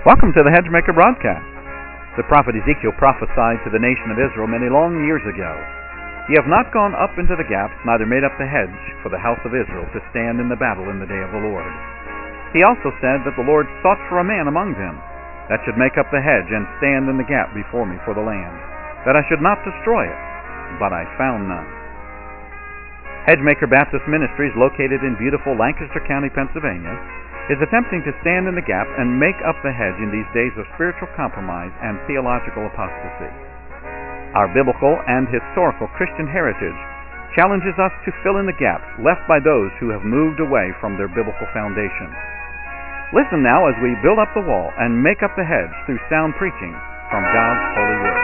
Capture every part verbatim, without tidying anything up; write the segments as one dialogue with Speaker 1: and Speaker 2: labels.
Speaker 1: Welcome to the Hedgemaker broadcast. The prophet Ezekiel prophesied to the nation of Israel many long years ago. Ye have not gone up into the gaps, neither made up the hedge for the house of Israel to stand in the battle in the day of the Lord. He also said that the Lord sought for a man among them, that should make up the hedge and stand in the gap before me for the land, that I should not destroy it, but I found none. Hedgemaker Baptist Ministries, located in beautiful Lancaster County, Pennsylvania, is attempting to stand in the gap and make up the hedge in these days of spiritual compromise and theological apostasy. Our biblical and historical Christian heritage challenges us to fill in the gaps left by those who have moved away from their biblical foundation. Listen now as we build up the wall and make up the hedge through sound preaching from God's holy word.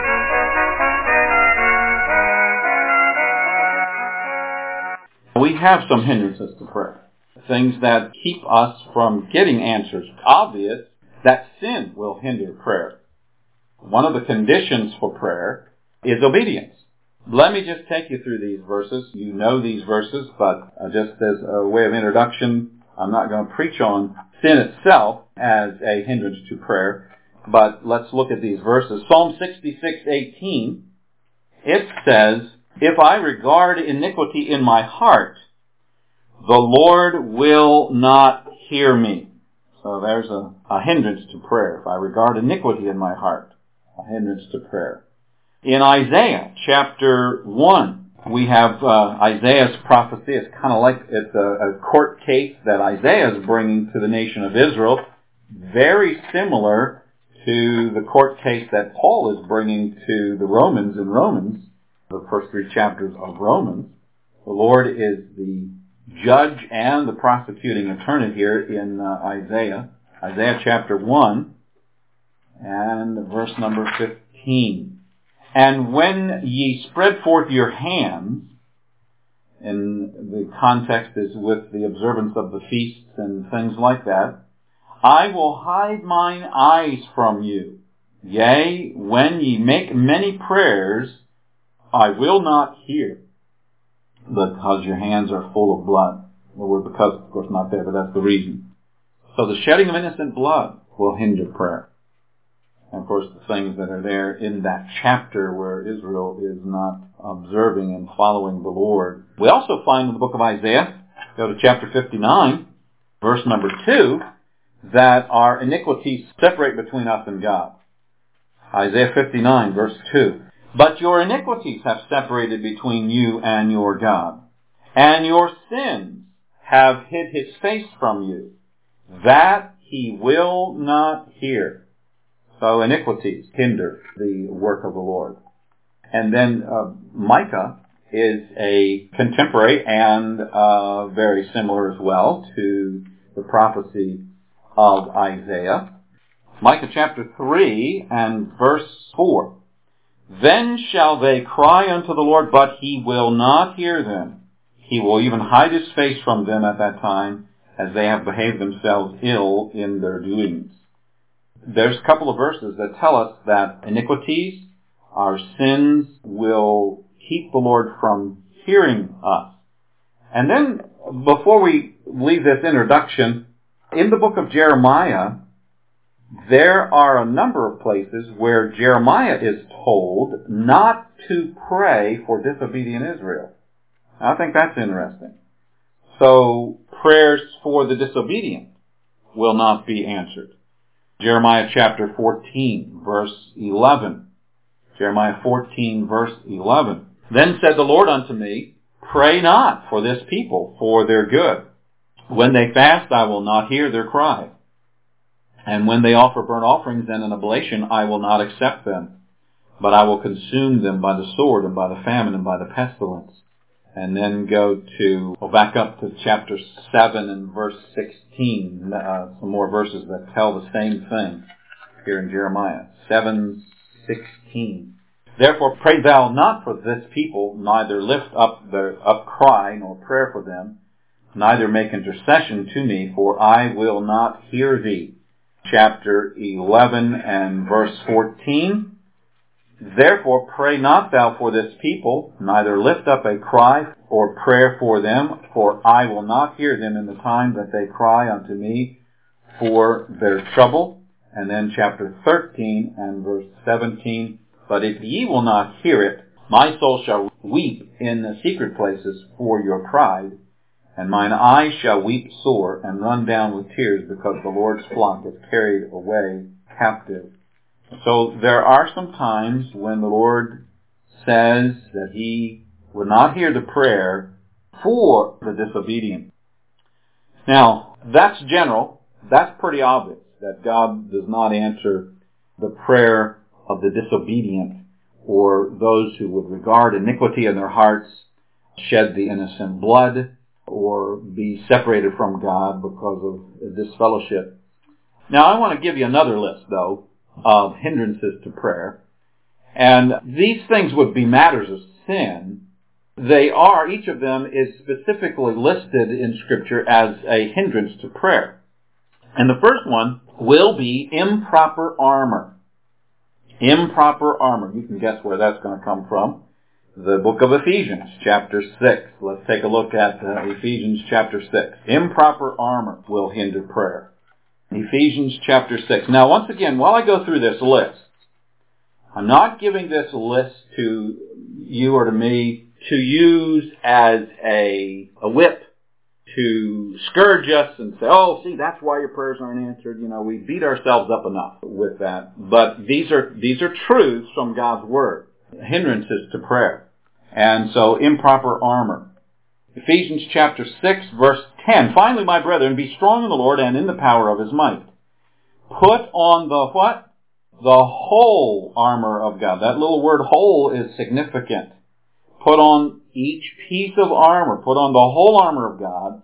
Speaker 2: We have some hindrances to prayer. Things that keep us from getting answers. Obvious that sin will hinder prayer. One of the conditions for prayer is obedience. Let me just take you through these verses. You know these verses, but just as a way of introduction, I'm not going to preach on sin itself as a hindrance to prayer, but let's look at these verses. Psalm sixty-six eighteen, it says, "If I regard iniquity in my heart, the Lord will not hear me." So there's a, a hindrance to prayer. If I regard iniquity in my heart, a hindrance to prayer. In Isaiah chapter one, we have uh, Isaiah's prophecy. It's kind of like it's a, a court case that Isaiah is bringing to the nation of Israel. Very similar to the court case that Paul is bringing to the Romans in Romans, the first three chapters of Romans. The Lord is the judge and the prosecuting attorney here in uh, Isaiah. Isaiah chapter one and verse number fifteen. "And when ye spread forth your hands," and the context is with the observance of the feasts and things like that, "I will hide mine eyes from you. Yea, when ye make many prayers, I will not hear, because your hands are full of blood." The word "because," of course, not there, but that's the reason. So the shedding of innocent blood will hinder prayer. And of course, the things that are there in that chapter where Israel is not observing and following the Lord. We also find in the book of Isaiah, go to chapter fifty-nine, verse number two, that our iniquities separate between us and God. Isaiah fifty-nine, verse two. "But your iniquities have separated between you and your God, and your sins have hid his face from you, that he will not hear." So iniquities hinder the work of the Lord. And then uh, Micah is a contemporary and uh, very similar as well to the prophecy of Isaiah. Micah chapter three and verse four. "Then shall they cry unto the Lord, but he will not hear them. He will even hide his face from them at that time, as they have behaved themselves ill in their doings." There's a couple of verses that tell us that iniquities, our sins, will keep the Lord from hearing us. And then, before we leave this introduction, in the book of Jeremiah, there are a number of places where Jeremiah is told not to pray for disobedient Israel. I think that's interesting. So, prayers for the disobedient will not be answered. Jeremiah chapter fourteen, verse eleven. Jeremiah fourteen, verse eleven. "Then said the Lord unto me, Pray not for this people, for their good. When they fast, I will not hear their cry. And when they offer burnt offerings and an oblation, I will not accept them. But I will consume them by the sword and by the famine and by the pestilence." And then go to, well, back up to chapter seven and verse sixteen. Uh, some more verses that tell the same thing here in Jeremiah. seven sixteen. "Therefore pray thou not for this people, neither lift up their up cry nor prayer for them, neither make intercession to me, for I will not hear thee." Chapter eleven and verse fourteen. "Therefore pray not thou for this people, neither lift up a cry or prayer for them, for I will not hear them in the time that they cry unto me for their trouble. And then chapter thirteen and verse seventeen, but if ye will not hear it, my soul shall weep in the secret places for your pride, and mine eyes shall weep sore and run down with tears, because the Lord's flock is carried away captive. So there are some times when the Lord says that He would not hear the prayer for the disobedient. Now, that's general. That's pretty obvious, that God does not answer the prayer of the disobedient or those who would regard iniquity in their hearts, shed the innocent blood, or be separated from God because of disfellowship. Now, I want to give you another list, though, of hindrances to prayer. And these things would be matters of sin. They are, each of them is specifically listed in Scripture as a hindrance to prayer. And the first one will be improper armor. Improper armor. You can guess where that's going to come from. The book of Ephesians, chapter six. Let's take a look at uh, Ephesians chapter six. Improper armor will hinder prayer. Ephesians chapter six. Now, once again, while I go through this list, I'm not giving this list to you or to me to use as a, a whip to scourge us and say, oh, see, that's why your prayers aren't answered. You know, we beat ourselves up enough with that. But these are these are truths from God's Word, hindrances to prayer. And so, improper armor. Ephesians chapter six, verse ten. Finally, my brethren, be strong in the Lord and in the power of His might. Put on the what? The whole armor of God. That little word whole is significant. Put on each piece of armor. Put on the whole armor of God.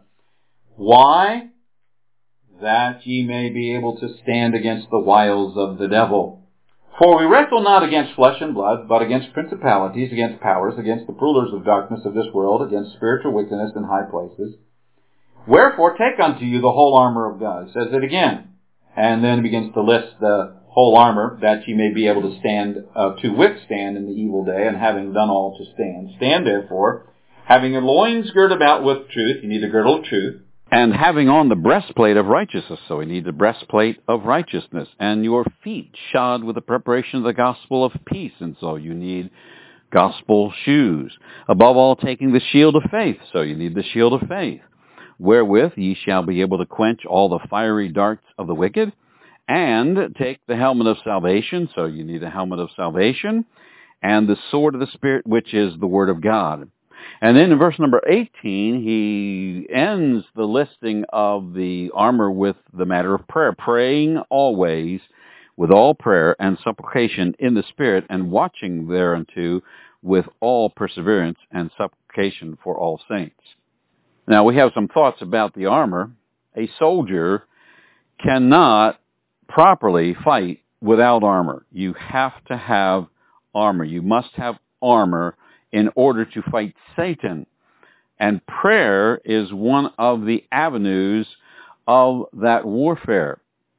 Speaker 2: Why? That ye may be able to stand against the wiles of the devil. For we wrestle not against flesh and blood, but against principalities, against powers, against the rulers of darkness of this world, against spiritual wickedness in high places. Wherefore take unto you the whole armor of God. It says it again. And then it begins to list the whole armor, that ye may be able to stand, uh, to withstand in the evil day, and having done all to stand. Stand therefore, having your loins girt about with truth. You need a girdle of truth.
Speaker 3: And having on the breastplate of righteousness. So we need the breastplate of righteousness. And your feet shod with the preparation of the gospel of peace. And so you need gospel shoes. Above all, taking the shield of faith. So you need the shield of faith. Wherewith ye shall be able to quench all the fiery darts of the wicked. And take the helmet of salvation. So you need a helmet of salvation. And the sword of the Spirit, which is the Word of God. And then in verse number eighteen, he ends the listing of the armor with the matter of prayer. Praying always with all prayer and supplication in the Spirit, and watching thereunto with all perseverance and supplication for all saints. Now, we have some thoughts about the armor. A soldier cannot properly fight without armor. You have to have armor. You must have armor in order to fight Satan. And prayer is one of the avenues of that warfare.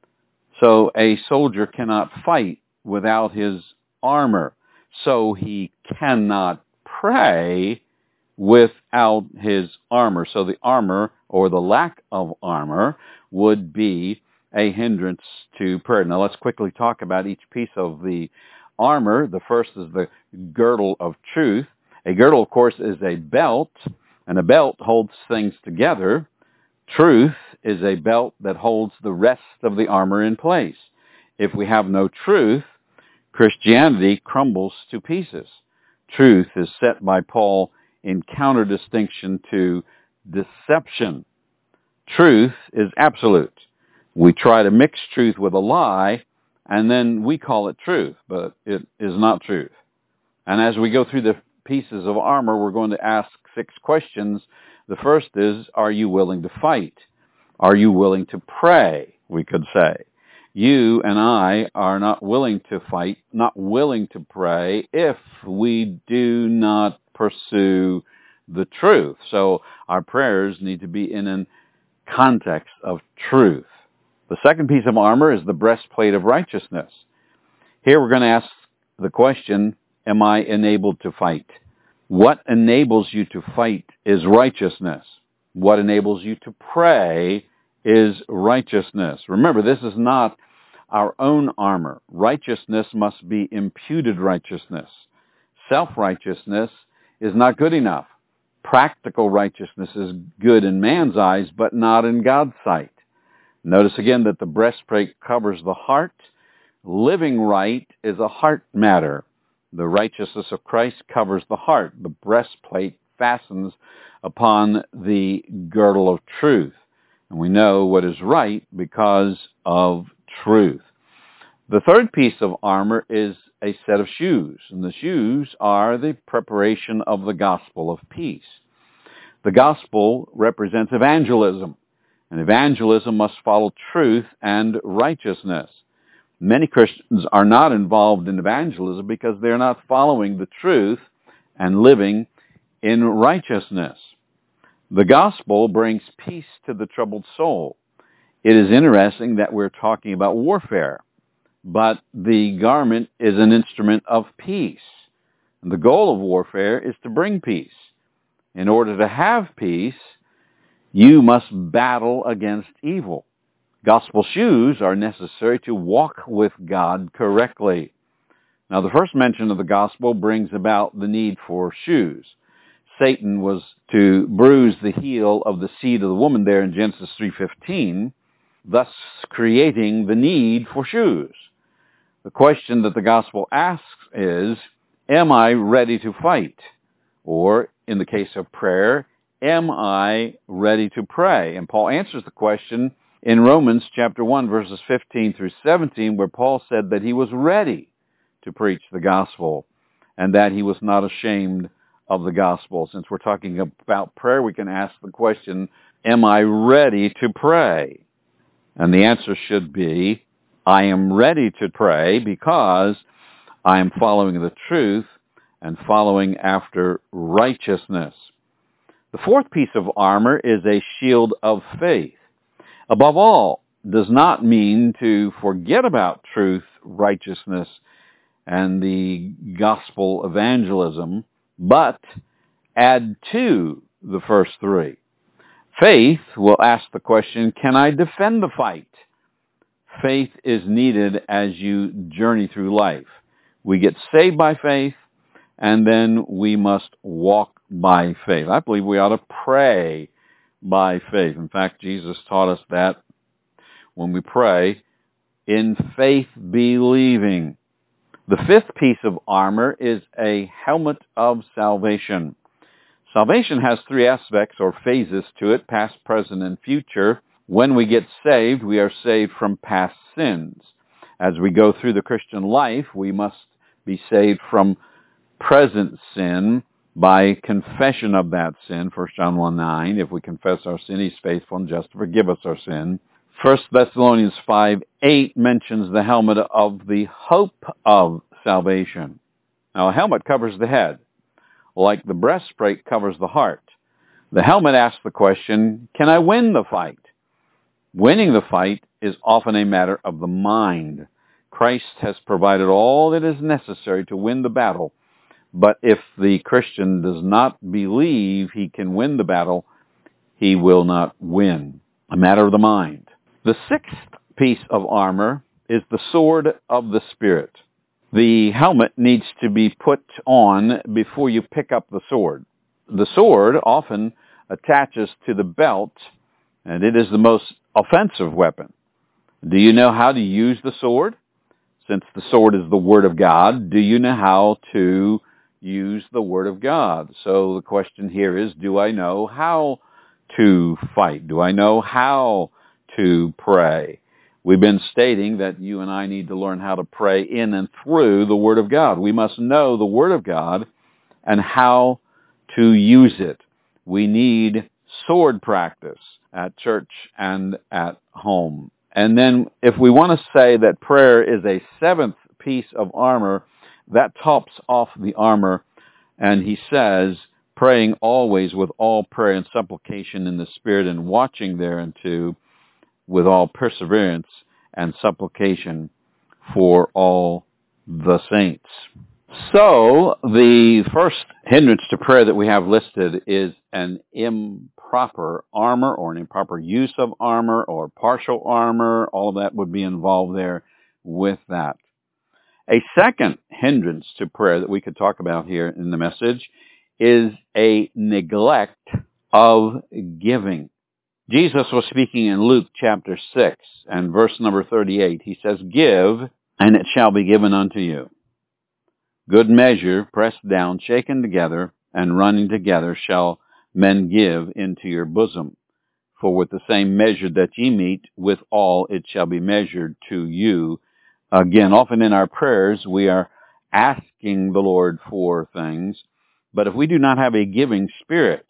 Speaker 3: So a soldier cannot fight without his armor. So he cannot pray without his armor. So the armor, or the lack of armor, would be a hindrance to prayer. Now let's quickly talk about each piece of the armor. The first is the girdle of truth. A girdle, of course, is a belt, and a belt holds things together. Truth is a belt that holds the rest of the armor in place. If we have no truth, Christianity crumbles to pieces. Truth is set by Paul in counter-distinction to deception. Truth is absolute. We try to mix truth with a lie, and then we call it truth, but it is not truth. And as we go through the pieces of armor, we're going to ask six questions. The first is, are you willing to fight? Are you willing to pray, we could say. You and I are not willing to fight, not willing to pray, if we do not pursue the truth. So our prayers need to be in a context of truth. The second piece of armor is the breastplate of righteousness. Here we're going to ask the question, am I enabled to fight? What enables you to fight is righteousness. What enables you to pray is righteousness. Remember, this is not our own armor. Righteousness must be imputed righteousness. Self-righteousness is not good enough. Practical righteousness is good in man's eyes, but not in God's sight. Notice again that the breastplate covers the heart. Living right is a heart matter. The righteousness of Christ covers the heart. The breastplate fastens upon the girdle of truth. And we know what is right because of truth. The third piece of armor is a set of shoes, and the shoes are the preparation of the gospel of peace. The gospel represents evangelism, and evangelism must follow truth and righteousness. Many Christians are not involved in evangelism because they're not following the truth and living in righteousness. The gospel brings peace to the troubled soul. It is interesting that we're talking about warfare, but the garment is an instrument of peace. And the goal of warfare is to bring peace. In order to have peace, you must battle against evil. Gospel shoes are necessary to walk with God correctly. Now, the first mention of the gospel brings about the need for shoes. Satan was to bruise the heel of the seed of the woman there in Genesis three fifteen, thus creating the need for shoes. The question that the gospel asks is, am I ready to fight? Or, in the case of prayer, am I ready to pray? And Paul answers the question in Romans chapter one, verses fifteen through seventeen, where Paul said that he was ready to preach the gospel and that he was not ashamed of the gospel. Since we're talking about prayer, we can ask the question, am I ready to pray? And the answer should be, I am ready to pray because I am following the truth and following after righteousness. The fourth piece of armor is a shield of faith. Above all, does not mean to forget about truth, righteousness, and the gospel evangelism, but add to the first three. Faith will ask the question, can I defend the fight? Faith is needed as you journey through life. We get saved by faith, and then we must walk by faith. I believe we ought to pray by faith. In fact, Jesus taught us that when we pray, in faith believing. The fifth piece of armor is a helmet of salvation. Salvation has three aspects or phases to it, past, present, and future. When we get saved, we are saved from past sins. As we go through the Christian life, we must be saved from present sin by confession of that sin, First John one nine. If we confess our sin, he's faithful and just to forgive us our sin. First Thessalonians five eight mentions the helmet of the hope of salvation. Now, a helmet covers the head, like the breastplate covers the heart. The helmet asks the question, can I win the fight? Winning the fight is often a matter of the mind. Christ has provided all that is necessary to win the battle, but if the Christian does not believe he can win the battle, he will not win. A matter of the mind. The sixth piece of armor is the sword of the Spirit. The helmet needs to be put on before you pick up the sword. The sword often attaches to the belt, and it is the most offensive weapon. Do you know how to use the sword? Since the sword is the Word of God, do you know how to use the Word of God? So the question here is, do I know how to fight? Do I know how to pray? We've been stating that you and I need to learn how to pray in and through the Word of God. We must know the Word of God and how to use it. We need sword practice at church and at home. And then if we want to say that prayer is a seventh piece of armor, that tops off the armor. And he says, praying always with all prayer and supplication in the Spirit, and watching thereunto with all perseverance and supplication for all the saints. So, the first hindrance to prayer that we have listed is an improper armor, or an improper use of armor, or partial armor. All of that would be involved there. with that. A second hindrance to prayer that we could talk about here in the message is a neglect of giving. Jesus was speaking in Luke chapter six and verse number thirty-eight. He says, "Give, and it shall be given unto you. Good measure, pressed down, shaken together, and running together shall men give into your bosom. For with the same measure that ye meet, withal it shall be measured to you." Again, often in our prayers, we are asking the Lord for things, but if we do not have a giving spirit,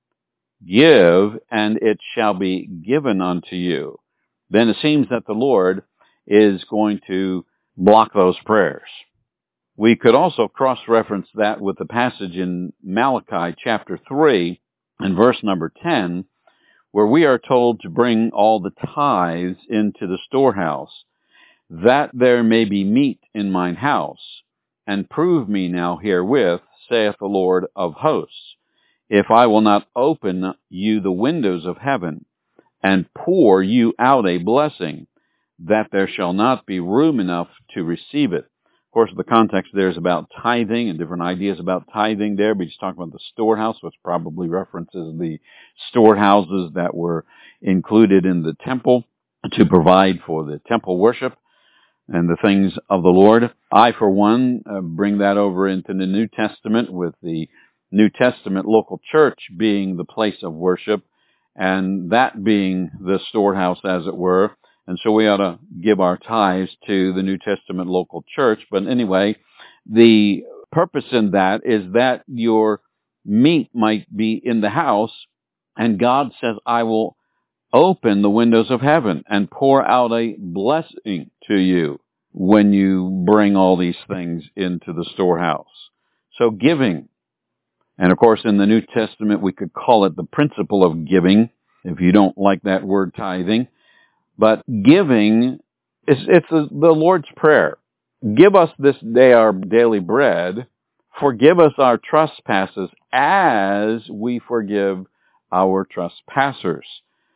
Speaker 3: give, and it shall be given unto you, then it seems that the Lord is going to block those prayers. We could also cross-reference that with the passage in Malachi chapter three and verse number ten, where we are told to bring all the tithes into the storehouse, that there may be meat in mine house, and prove me now herewith, saith the Lord of hosts, if I will not open you the windows of heaven, and pour you out a blessing, that there shall not be room enough to receive it. Of course, the context there is about tithing and different ideas about tithing there, but he's talking about the storehouse, which probably references the storehouses that were included in the temple to provide for the temple worship and the things of the Lord. I, for one, uh, bring that over into the New Testament, with the New Testament local church being the place of worship, and that being the storehouse, as it were. And so we ought to give our tithes to the New Testament local church. But anyway, the purpose in that is that your meat might be in the house, and God says, I will open the windows of heaven and pour out a blessing to you when you bring all these things into the storehouse. So giving. And of course, in the New Testament, we could call it the principle of giving, if you don't like that word tithing. But giving, is it's the Lord's Prayer. Give us this day our daily bread. Forgive us our trespasses as we forgive our trespassers.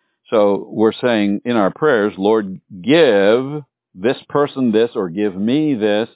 Speaker 3: So we're saying in our prayers, Lord, give this person this, or give me this.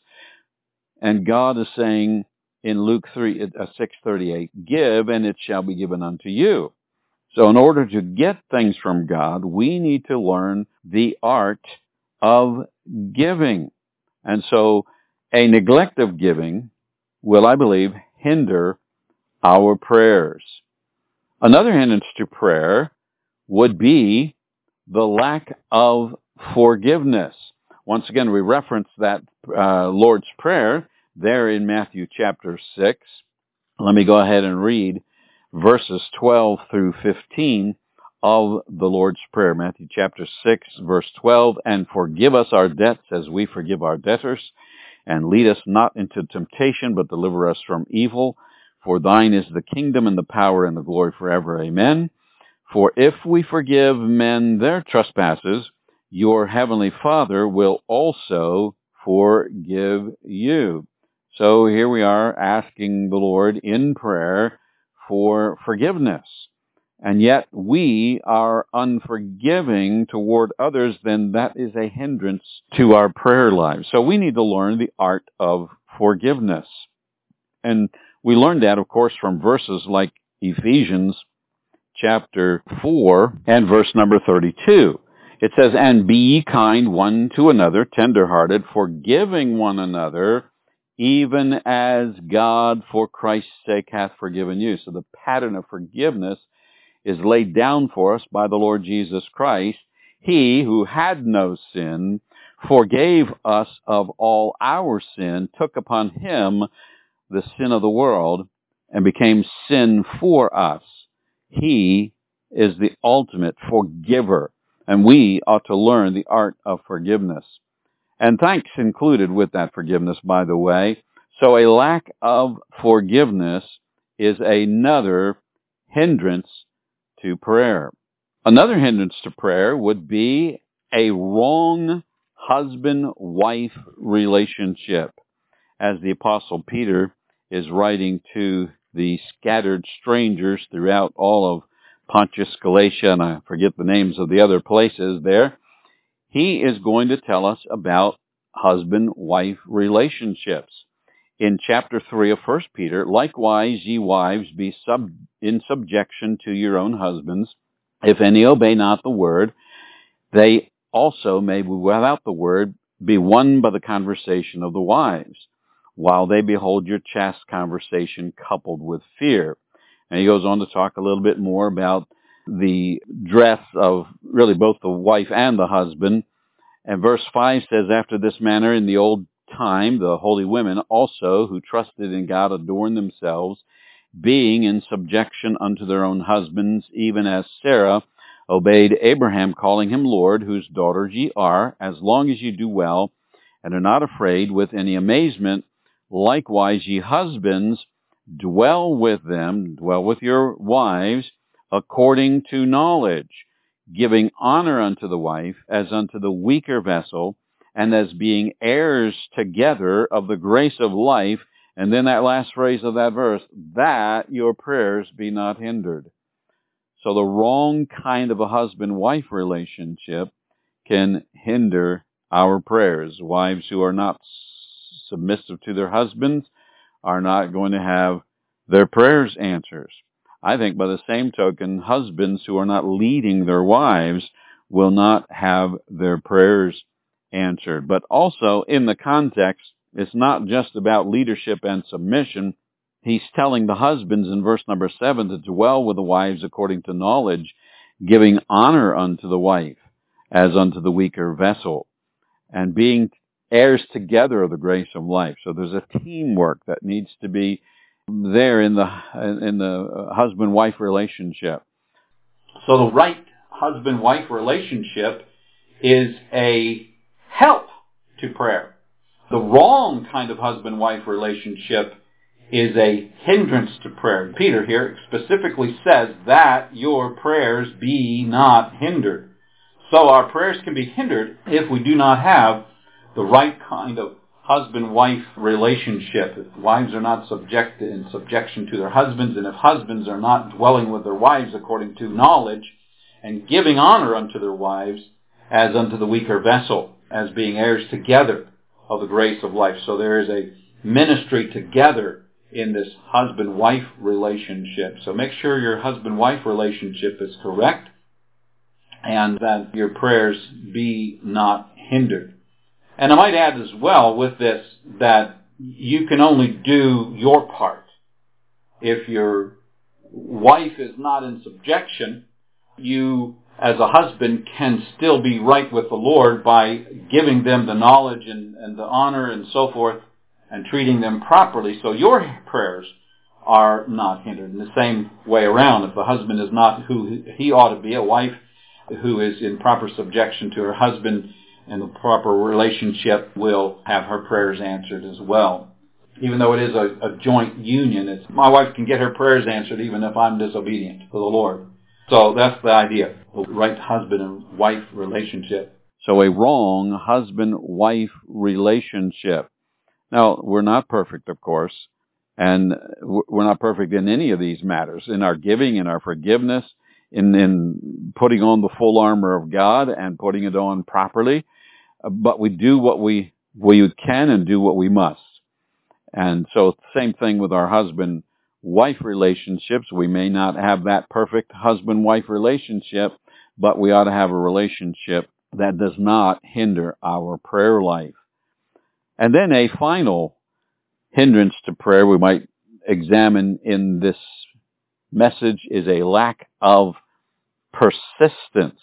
Speaker 3: And God is saying in Luke three, six thirty-eight, give, and it shall be given unto you. So in order to get things from God, we need to learn the art of giving. And so a neglect of giving will, I believe, hinder our prayers. Another hindrance to prayer would be the lack of forgiveness. Once again, we reference that uh, Lord's Prayer there in Matthew chapter six. Let me go ahead and read verses twelve through fifteen of the Lord's Prayer. Matthew chapter six, verse twelve, "And forgive us our debts as we forgive our debtors, and lead us not into temptation, but deliver us from evil. For thine is the kingdom and the power and the glory forever. Amen. For if we forgive men their trespasses, your heavenly Father will also forgive you." So here we are asking the Lord in prayer for forgiveness. And yet we are unforgiving toward others, then that is a hindrance to our prayer lives. So we need to learn the art of forgiveness. And we learn that, of course, from verses like Ephesians chapter four and verse number thirty-two. It says, "And be ye kind one to another, tenderhearted, forgiving one another, even as God for Christ's sake hath forgiven you." So the pattern of forgiveness is laid down for us by the Lord Jesus Christ. He who had no sin forgave us of all our sin, took upon him the sin of the world, and became sin for us. He is the ultimate forgiver, and we ought to learn the art of forgiveness. And thanks included with that forgiveness, by the way. So a lack of forgiveness is another hindrance to prayer. Another hindrance to prayer would be a wrong husband-wife relationship. As the Apostle Peter is writing to the scattered strangers throughout all of Pontus, Galatia, and I forget the names of the other places there, he is going to tell us about husband-wife relationships. In chapter three of First Peter, likewise, ye wives, be sub in subjection to your own husbands. If any obey not the word, they also may, without the word, be won by the conversation of the wives, while they behold your chaste conversation coupled with fear. And he goes on to talk a little bit more about the dress of really both the wife and the husband. And verse five says, after this manner in the old time, the holy women also, who trusted in God, adorned themselves, being in subjection unto their own husbands, even as Sarah obeyed Abraham, calling him Lord, whose daughters ye are, as long as ye do well, and are not afraid with any amazement. Likewise, ye husbands, dwell with them, dwell with your wives, according to knowledge, giving honor unto the wife as unto the weaker vessel, and as being heirs together of the grace of life. And then that last phrase of that verse, that your prayers be not hindered. So the wrong kind of a husband-wife relationship can hinder our prayers. Wives who are not submissive to their husbands are not going to have their prayers answered. I think by the same token, husbands who are not leading their wives will not have their prayers answered. But also in the context, it's not just about leadership and submission. He's telling the husbands in verse number seven to dwell with the wives according to knowledge, giving honor unto the wife as unto the weaker vessel, and being heirs together of the grace of life. So there's a teamwork that needs to be there in the in the husband-wife relationship.
Speaker 2: So the right husband-wife relationship is a help to prayer. The wrong kind of husband-wife relationship is a hindrance to prayer. Peter here specifically says that your prayers be not hindered. So our prayers can be hindered if we do not have the right kind of husband-wife relationship. If wives are not subject in subjection to their husbands, and if husbands are not dwelling with their wives according to knowledge and giving honor unto their wives as unto the weaker vessel, as being heirs together of the grace of life. So there is a ministry together in this husband-wife relationship. So make sure your husband-wife relationship is correct and that your prayers be not hindered. And I might add as well with this that you can only do your part. If your wife is not in subjection, you as a husband can still be right with the Lord by giving them the knowledge and, and the honor and so forth and treating them properly, so your prayers are not hindered. In the same way around, if the husband is not who he ought to be, a wife who is in proper subjection to her husband and the proper relationship will have her prayers answered as well. Even though it is a, a joint union, it's, my wife can get her prayers answered even if I'm disobedient to the Lord. So that's the idea, the right husband and wife relationship.
Speaker 3: So a wrong husband-wife relationship. Now, we're not perfect, of course, and we're not perfect in any of these matters, in our giving, in our forgiveness, in, in putting on the full armor of God and putting it on properly. But we do what we, we can and do what we must. And so same thing with our husband-wife relationships. We may not have that perfect husband-wife relationship, but we ought to have a relationship that does not hinder our prayer life. And then a final hindrance to prayer we might examine in this message is a lack of persistence.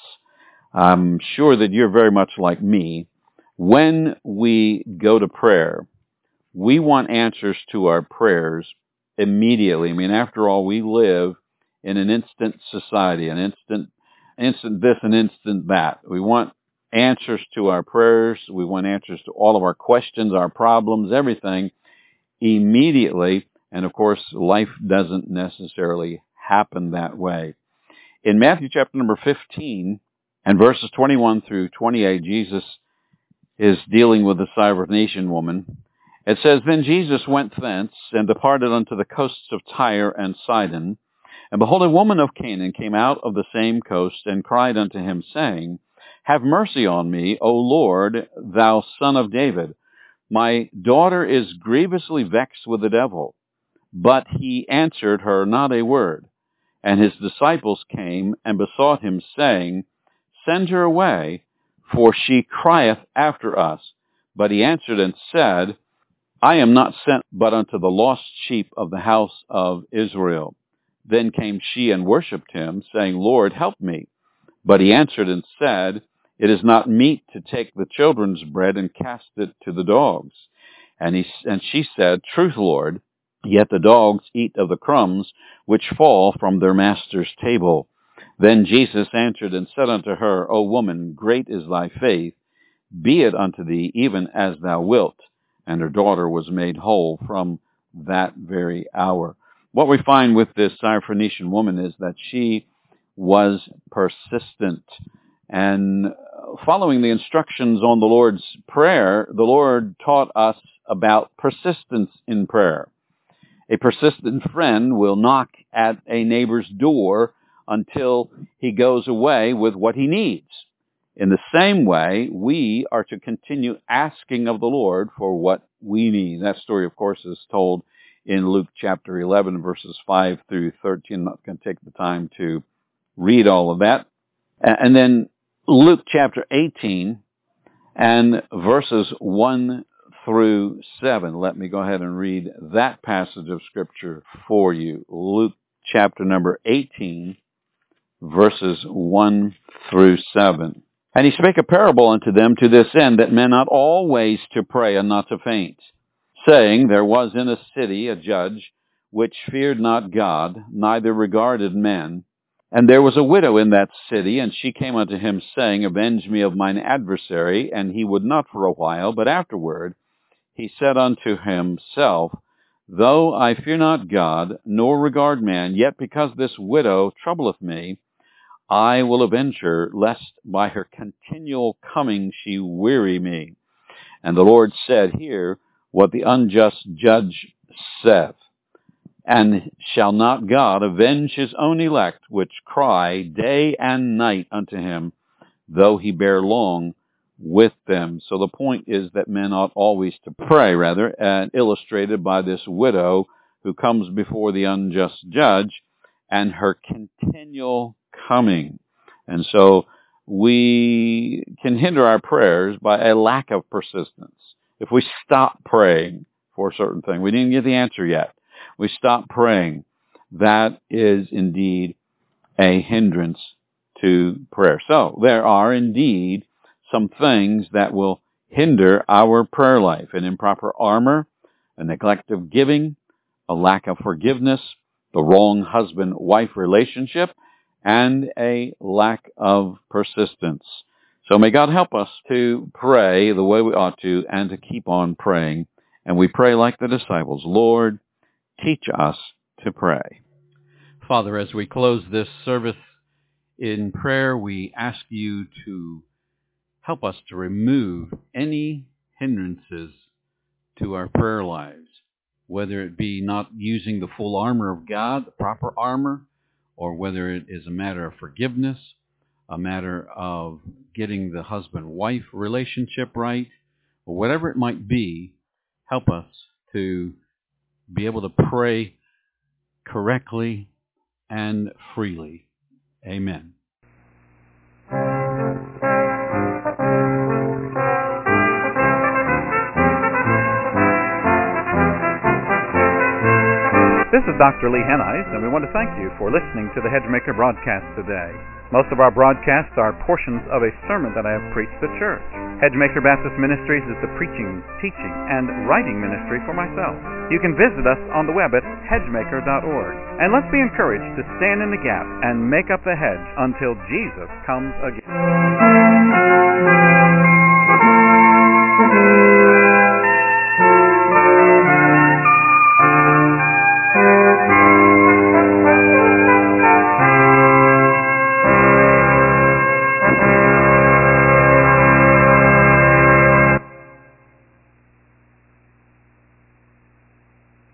Speaker 3: I'm sure that you're very much like me. When we go to prayer, we want answers to our prayers immediately. I mean, after all, we live in an instant society, an instant, instant this and instant that. We want answers to our prayers. We want answers to all of our questions, our problems, everything immediately. And of course, life doesn't necessarily happen that way. In Matthew chapter number fifteen and verses twenty-one through twenty-eight, Jesus is dealing with the Syrophoenician woman. It says, Then Jesus went thence and departed unto the coasts of Tyre and Sidon. And behold, a woman of Canaan came out of the same coast and cried unto him, saying, Have mercy on me, O Lord, thou Son of David. My daughter is grievously vexed with the devil. But he answered her not a word. And his disciples came and besought him, saying, Send her away, for she crieth after us. But he answered and said, I am not sent but unto the lost sheep of the house of Israel. Then came she and worshipped him, saying, Lord, help me. But he answered and said, It is not meet to take the children's bread and cast it to the dogs. And he and she said, Truth, Lord, yet the dogs eat of the crumbs which fall from their master's table. Then Jesus answered and said unto her, O woman, great is thy faith. Be it unto thee even as thou wilt. And her daughter was made whole from that very hour. What we find with this Syrophoenician woman is that she was persistent. And following the instructions on the Lord's Prayer, the Lord taught us about persistence in prayer. A persistent friend will knock at a neighbor's door until he goes away with what he needs. In the same way, we are to continue asking of the Lord for what we need. That story, of course, is told in Luke chapter eleven, verses five through thirteen. I'm not going to take the time to read all of that. And then Luke chapter eighteen and verses one through seven. Let me go ahead and read that passage of Scripture for you. Luke chapter number eighteen, verses one through seven. And he spake a parable unto them to this end, that men ought always to pray and not to faint, saying, There was in a city a judge, which feared not God, neither regarded men. And there was a widow in that city, and she came unto him, saying, Avenge me of mine adversary. And he would not for a while, but afterward he said unto himself, Though I fear not God, nor regard man, yet because this widow troubleth me, I will avenge her, lest by her continual coming she weary me. And the Lord said, Hear what the unjust judge saith. And shall not God avenge his own elect, which cry day and night unto him, though he bear long with them? So the point is that men ought always to pray, rather, and illustrated by this widow who comes before the unjust judge and her continual coming. And so we can hinder our prayers by a lack of persistence. If we stop praying for a certain thing, we didn't get the answer yet, we stop praying, that is indeed a hindrance to prayer. So there are indeed some things that will hinder our prayer life: an improper armor, a neglect of giving, a lack of forgiveness, the wrong husband-wife relationship, and a lack of persistence. So may God help us to pray the way we ought to and to keep on praying. And we pray like the disciples, Lord, teach us to pray.
Speaker 4: Father, as we close this service in prayer, we ask you to help us to remove any hindrances to our prayer lives, whether it be not using the full armor of God, the proper armor, or whether it is a matter of forgiveness, a matter of getting the husband-wife relationship right, or whatever it might be. Help us to be able to pray correctly and freely. Amen.
Speaker 1: This is Doctor Lee Hennies, and we want to thank you for listening to the Hedgemaker broadcast today. Most of our broadcasts are portions of a sermon that I have preached at church. Hedgemaker Baptist Ministries is the preaching, teaching, and writing ministry for myself. You can visit us on the web at hedgemaker dot org. And let's be encouraged to stand in the gap and make up the hedge until Jesus comes again.